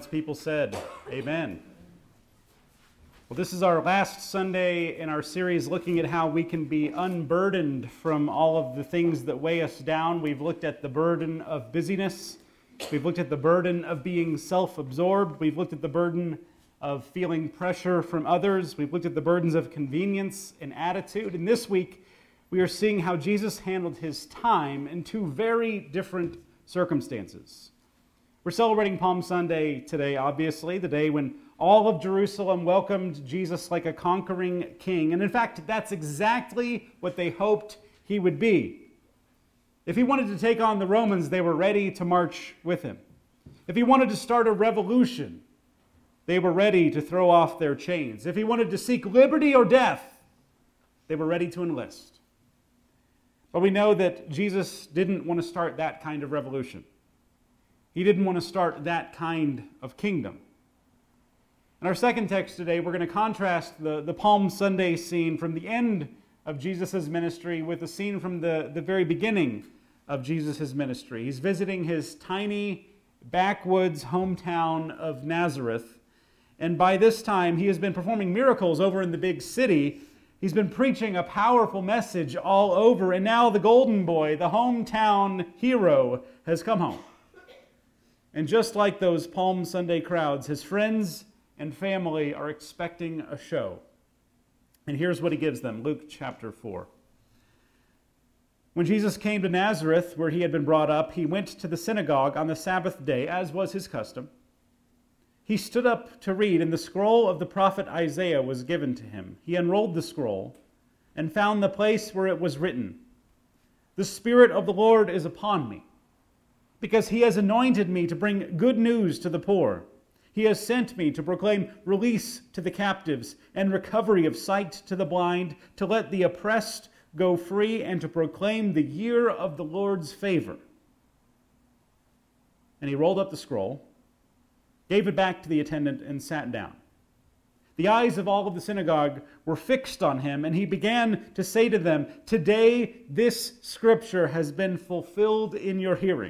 God's people said, amen. Well, this is our last Sunday in our series looking at how we can be unburdened from all of the things that weigh us down. We've looked at the burden of busyness. We've looked at the burden of being self-absorbed. We've looked at the burden of feeling pressure from others. We've looked at the burdens of convenience and attitude. And this week, we are seeing how Jesus handled his time in two very different circumstances. We're celebrating Palm Sunday today, obviously, the day when all of Jerusalem welcomed Jesus like a conquering king. And in fact, that's exactly what they hoped he would be. If he wanted to take on the Romans, they were ready to march with him. If he wanted to start a revolution, they were ready to throw off their chains. If he wanted to seek liberty or death, they were ready to enlist. But we know that Jesus didn't want to start that kind of revolution. He didn't want to start that kind of kingdom. In our second text today, we're going to contrast the Palm Sunday scene from the end of Jesus' ministry with a scene from the very beginning of Jesus' ministry. He's visiting his tiny backwoods hometown of Nazareth. And by this time, he has been performing miracles over in the big city. He's been preaching a powerful message all over. And now the golden boy, the hometown hero, has come home. And just like those Palm Sunday crowds, his friends and family are expecting a show. And here's what he gives them, Luke chapter 4. When Jesus came to Nazareth, where he had been brought up, he went to the synagogue on the Sabbath day, as was his custom. He stood up to read, and the scroll of the prophet Isaiah was given to him. He unrolled the scroll and found the place where it was written, "The Spirit of the Lord is upon me, because he has anointed me to bring good news to the poor. He has sent me to proclaim release to the captives and recovery of sight to the blind, to let the oppressed go free, and to proclaim the year of the Lord's favor." And he rolled up the scroll, gave it back to the attendant, and sat down. The eyes of all of the synagogue were fixed on him, and he began to say to them, "Today this scripture has been fulfilled in your hearing."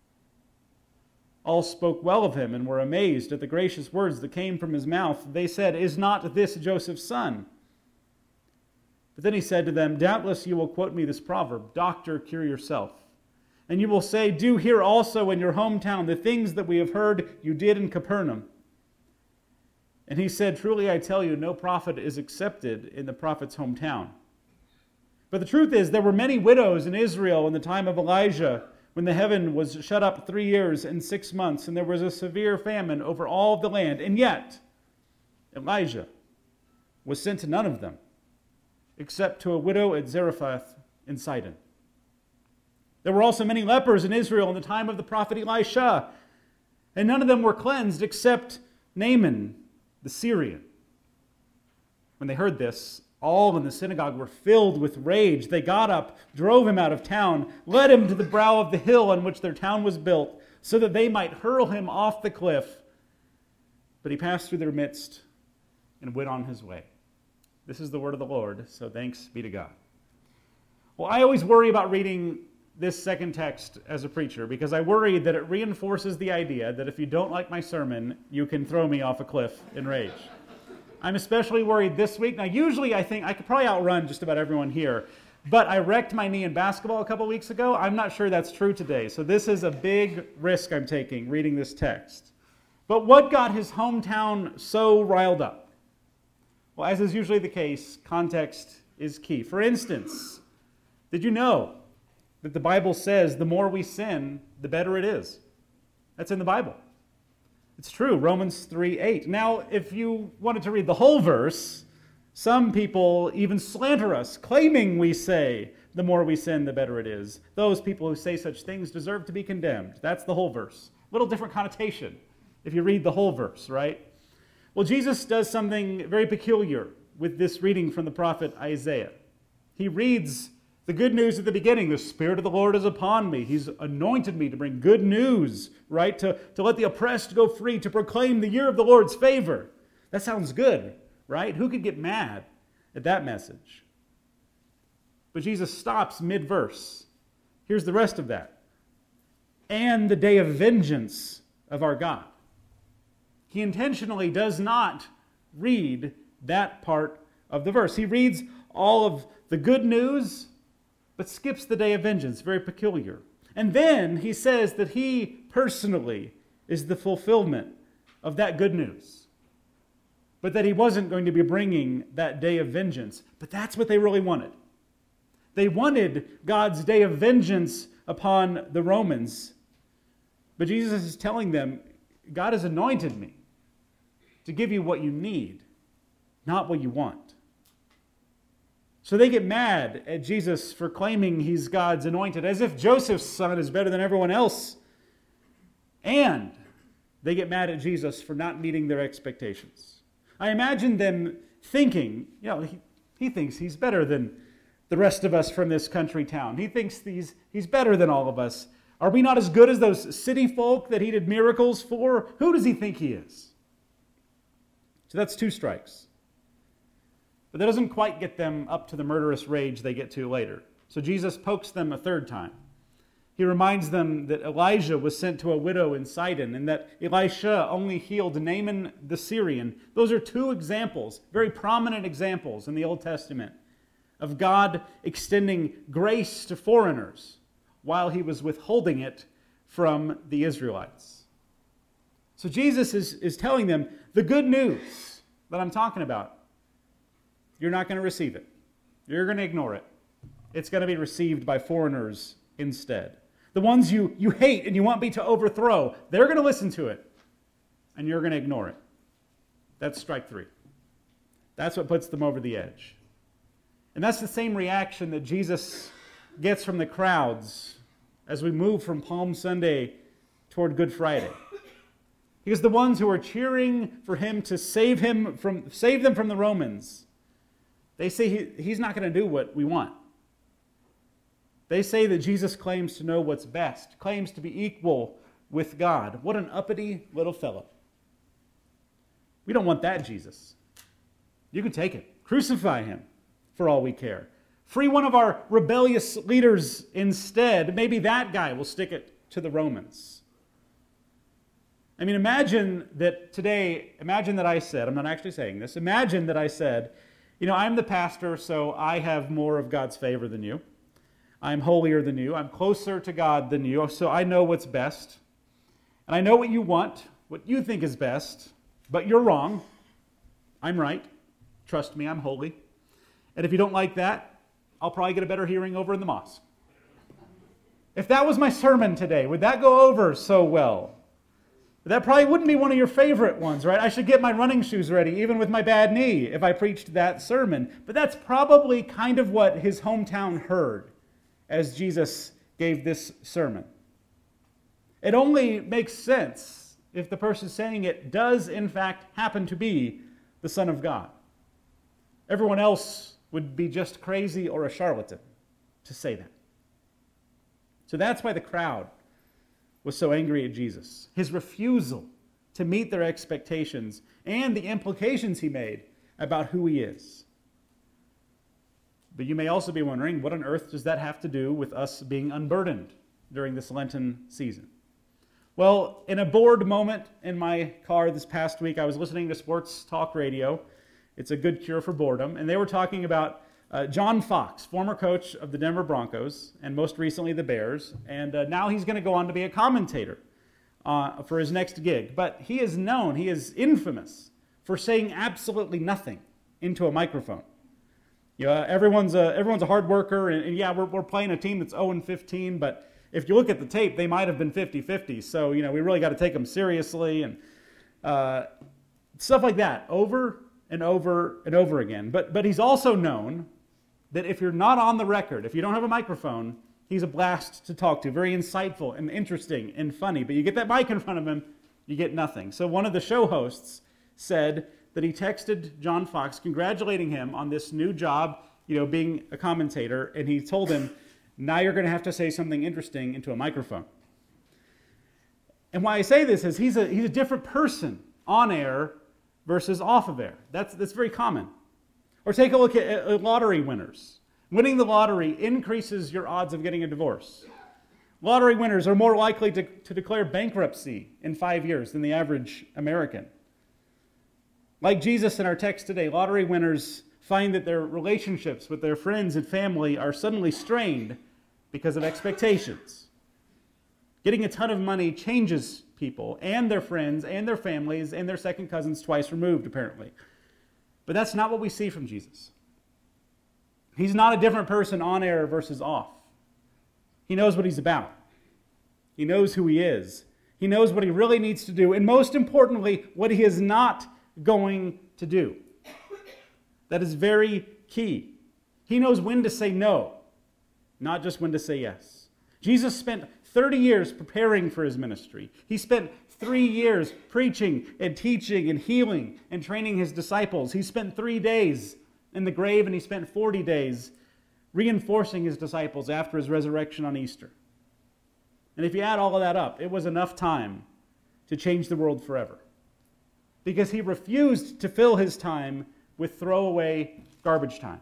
All spoke well of him and were amazed at the gracious words that came from his mouth. They said, "Is not this Joseph's son?" But then he said to them, "Doubtless you will quote me this proverb, 'Doctor, cure yourself.' And you will say, 'Do here also in your hometown the things that we have heard you did in Capernaum.'" And he said, "Truly I tell you, no prophet is accepted in the prophet's hometown. But the truth is, there were many widows in Israel in the time of Elijah, when the heaven was shut up 3 years and 6 months, and there was a severe famine over all of the land. And yet, Elijah was sent to none of them, except to a widow at Zarephath in Sidon. There were also many lepers in Israel in the time of the prophet Elisha, and none of them were cleansed except Naaman the Syrian." When they heard this, all in the synagogue were filled with rage. They got up, drove him out of town, led him to the brow of the hill on which their town was built, so that they might hurl him off the cliff. But he passed through their midst and went on his way. This is the word of the Lord, so thanks be to God. Well, I always worry about reading this second text as a preacher, because I worry that it reinforces the idea that if you don't like my sermon, you can throw me off a cliff in rage. I'm especially worried this week. Now, usually I think I could probably outrun just about everyone here, but I wrecked my knee in basketball a couple weeks ago. I'm not sure that's true today, so this is a big risk I'm taking reading this text. But what got his hometown so riled up? Well, as is usually the case, context is key. For instance, did you know that the Bible says the more we sin, the better it is? That's in the Bible. It's true, Romans 3:8. Now, if you wanted to read the whole verse, some people even slander us, claiming we say, the more we sin, the better it is. Those people who say such things deserve to be condemned. That's the whole verse. A little different connotation if you read the whole verse, right? Well, Jesus does something very peculiar with this reading from the prophet Isaiah. He reads the good news at the beginning, "The Spirit of the Lord is upon me. He's anointed me to bring good news," right? To let the oppressed go free, to proclaim the year of the Lord's favor. That sounds good, right? Who could get mad at that message? But Jesus stops mid-verse. Here's the rest of that. "And the day of vengeance of our God." he intentionally does not read that part of the verse. He reads all of the good news, but skips the day of vengeance. Very peculiar. And then he says that he personally is the fulfillment of that good news, but that he wasn't going to be bringing that day of vengeance. But that's what they really wanted. They wanted God's day of vengeance upon the Romans. But Jesus is telling them, God has anointed me to give you what you need, not what you want. So they get mad at Jesus for claiming he's God's anointed, as if Joseph's son is better than everyone else. And they get mad at Jesus for not meeting their expectations. I imagine them thinking, he thinks he's better than the rest of us from this country town. He thinks he's better than all of us. Are we not as good as those city folk that he did miracles for? Who does he think he is? So that's 2 strikes. But that doesn't quite get them up to the murderous rage they get to later. So Jesus pokes them a 3rd time. He reminds them that Elijah was sent to a widow in Sidon and that Elisha only healed Naaman the Syrian. Those are 2 examples, very prominent examples in the Old Testament of God extending grace to foreigners while he was withholding it from the Israelites. So Jesus is telling them the good news that I'm talking about. You're not going to receive it. You're going to ignore it. It's going to be received by foreigners instead. The ones you hate and you want me to overthrow, they're going to listen to it, and you're going to ignore it. That's strike 3. That's what puts them over the edge. And that's the same reaction that Jesus gets from the crowds as we move from Palm Sunday toward Good Friday. Because the ones who are cheering for him to save them from the Romans, they say he's not going to do what we want. They say that Jesus claims to know what's best, claims to be equal with God. What an uppity little fellow. We don't want that Jesus. You can take it. Crucify him for all we care. Free one of our rebellious leaders instead. Maybe that guy will stick it to the Romans. I mean, imagine that I said, I'm not actually saying this, imagine that I said, I'm the pastor, so I have more of God's favor than you. I'm holier than you. I'm closer to God than you, so I know what's best. And I know what you want, what you think is best, but you're wrong. I'm right. Trust me, I'm holy. And if you don't like that, I'll probably get a better hearing over in the mosque. If that was my sermon today, would that go over so well? That probably wouldn't be one of your favorite ones, right? I should get my running shoes ready, even with my bad knee, if I preached that sermon. But that's probably kind of what his hometown heard as Jesus gave this sermon. It only makes sense if the person saying it does, in fact, happen to be the Son of God. Everyone else would be just crazy or a charlatan to say that. So that's why the crowd was so angry at Jesus. His refusal to meet their expectations and the implications he made about who he is. But you may also be wondering, what on earth does that have to do with us being unburdened during this Lenten season? Well, in a bored moment in my car this past week, I was listening to sports talk radio. It's a good cure for boredom. And they were talking about John Fox, former coach of the Denver Broncos, and most recently the Bears. And now he's going to go on to be a commentator for his next gig. But he is infamous for saying absolutely nothing into a microphone. Everyone's a hard worker, and yeah, we're playing a team that's 0-15, but if you look at the tape, they might have been 50-50. So, we really got to take them seriously, and stuff like that, over and over and over again. But he's also known that if you're not on the record, if you don't have a microphone, he's a blast to talk to. Very insightful and interesting and funny. But you get that mic in front of him, you get nothing. So one of the show hosts said that he texted John Fox congratulating him on this new job, being a commentator, and he told him, now you're going to have to say something interesting into a microphone. And why I say this is he's a different person on air versus off of air. That's very common. Or take a look at lottery winners. Winning the lottery increases your odds of getting a divorce. Lottery winners are more likely to declare bankruptcy in 5 years than the average American. Like Jesus in our text today, lottery winners find that their relationships with their friends and family are suddenly strained because of expectations. Getting a ton of money changes people and their friends and their families and their second cousins twice removed, apparently. But that's not what we see from Jesus. He's not a different person on air versus off. He knows what he's about. He knows who he is. He knows what he really needs to do, and most importantly, what he is not going to do. That is very key. He knows when to say no, not just when to say yes. Jesus spent 30 years preparing for his ministry. He spent 3 years preaching and teaching and healing and training his disciples. He spent 3 days in the grave, and he spent 40 days reinforcing his disciples after his resurrection on Easter. And if you add all of that up, it was enough time to change the world forever. Because he refused to fill his time with throwaway garbage time.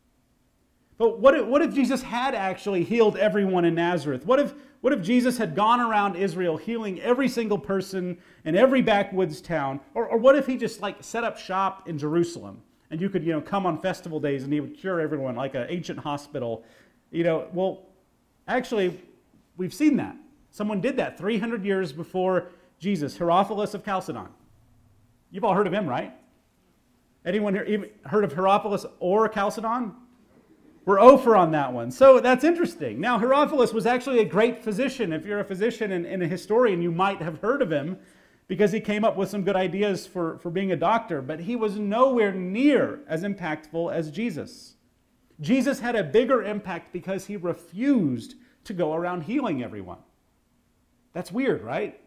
But what if Jesus had actually healed everyone in Nazareth? What if Jesus had gone around Israel healing every single person in every backwoods town? Or what if he just set up shop in Jerusalem and you could come on festival days and he would cure everyone like an ancient hospital? Well, actually, we've seen that. Someone did that 300 years before Jesus, Herophilus of Chalcedon. You've all heard of him, right? Anyone here heard of Herophilus or Chalcedon? We're over on that one. So that's interesting. Now, Herophilus was actually a great physician. If you're a physician and a historian, you might have heard of him because he came up with some good ideas for being a doctor. But he was nowhere near as impactful as Jesus. Jesus had a bigger impact because he refused to go around healing everyone. That's weird, right?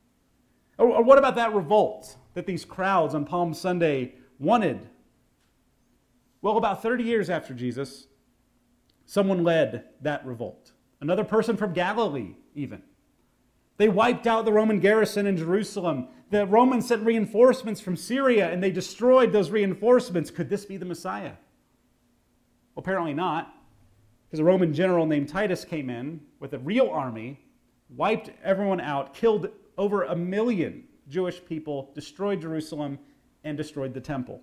Or what about that revolt that these crowds on Palm Sunday wanted? Well, about 30 years after Jesus, someone led that revolt. Another person from Galilee, even. They wiped out the Roman garrison in Jerusalem. The Romans sent reinforcements from Syria, and they destroyed those reinforcements. Could this be the Messiah? Well, apparently not, because a Roman general named Titus came in with a real army, wiped everyone out, killed over 1 million Jewish people, destroyed Jerusalem, and destroyed the temple.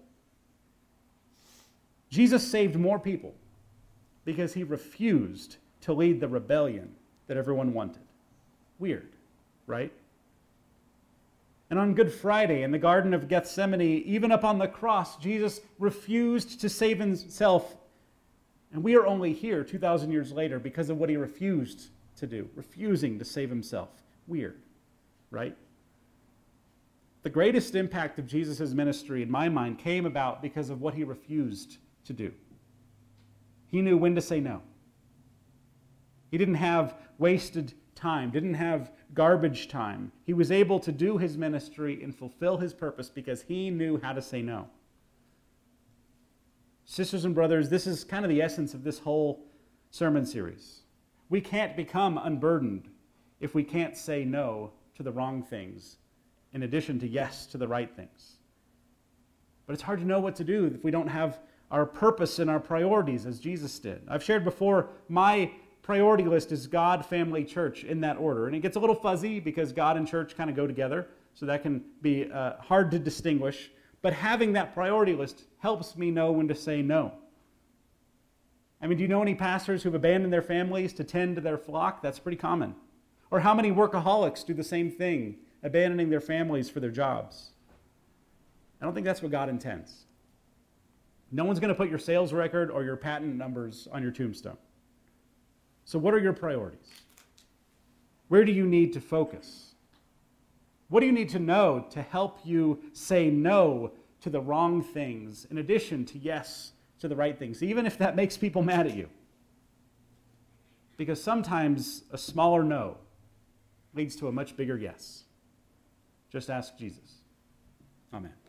Jesus saved more people because he refused to lead the rebellion that everyone wanted. Weird, right? And on Good Friday in the Garden of Gethsemane, even up on the cross, Jesus refused to save himself. And we are only here 2,000 years later because of what he refused to do, refusing to save himself. Weird, right? The greatest impact of Jesus' ministry, in my mind, came about because of what he refused to do. He knew when to say no. He didn't have wasted time, didn't have garbage time. He was able to do his ministry and fulfill his purpose because he knew how to say no. Sisters and brothers, this is kind of the essence of this whole sermon series. We can't become unburdened if we can't say no to the wrong things in addition to yes to the right things. But it's hard to know what to do if we don't have our purpose and our priorities as Jesus did. I've shared before, my priority list is God, family, church, in that order. And it gets a little fuzzy because God and church kind of go together, so that can be hard to distinguish. But having that priority list helps me know when to say no. I mean, do you know any pastors who've abandoned their families to tend to their flock? That's pretty common. Or how many workaholics do the same thing, abandoning their families for their jobs? I don't think that's what God intends. No one's going to put your sales record or your patent numbers on your tombstone. So what are your priorities? Where do you need to focus? What do you need to know to help you say no to the wrong things in addition to yes to the right things, even if that makes people mad at you? Because sometimes a smaller no leads to a much bigger yes. Just ask Jesus. Amen.